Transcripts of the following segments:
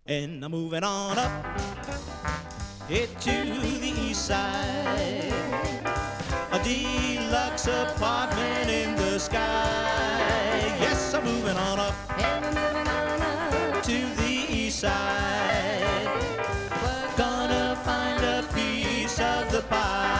And I'm moving on up it to the east side. A deluxe apartment in the sky. Yes, I'm moving on up to the east side. We're gonna find a piece of the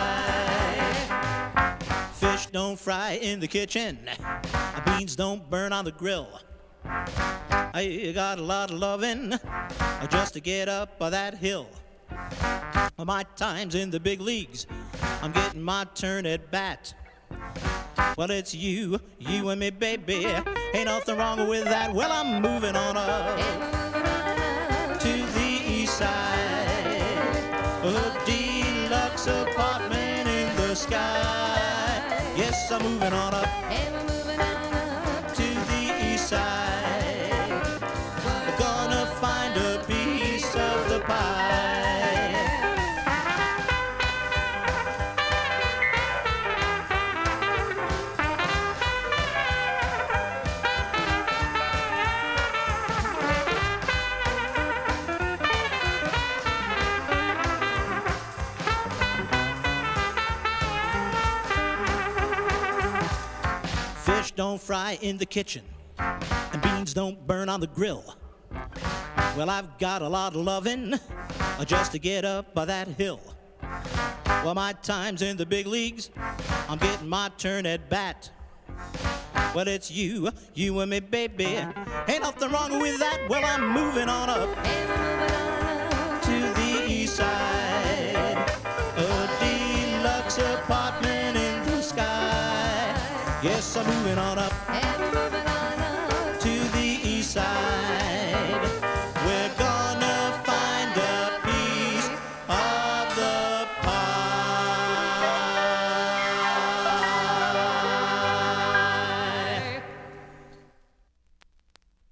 pie. Fish don't fry in the kitchen. Beans don't burn on the grill. I got a lot of loving just to get up that hill. My time's in the big leagues. I'm getting my turn at bat. Well, it's you and me, baby. Ain't nothing wrong with that. Well, I'm moving on up to the east side. A deluxe apartment in the sky. Yes, I'm moving on up to the east side. We're gonna find a piece of the pie. Fish don't fry in the kitchen, and beans don't burn on the grill. Well, I've got a lot of loving just to get up that hill. Well, my time's in the big leagues. I'm getting my turn at bat. Well, it's you and me, baby. Ain't nothing wrong with that. Well, I'm moving on up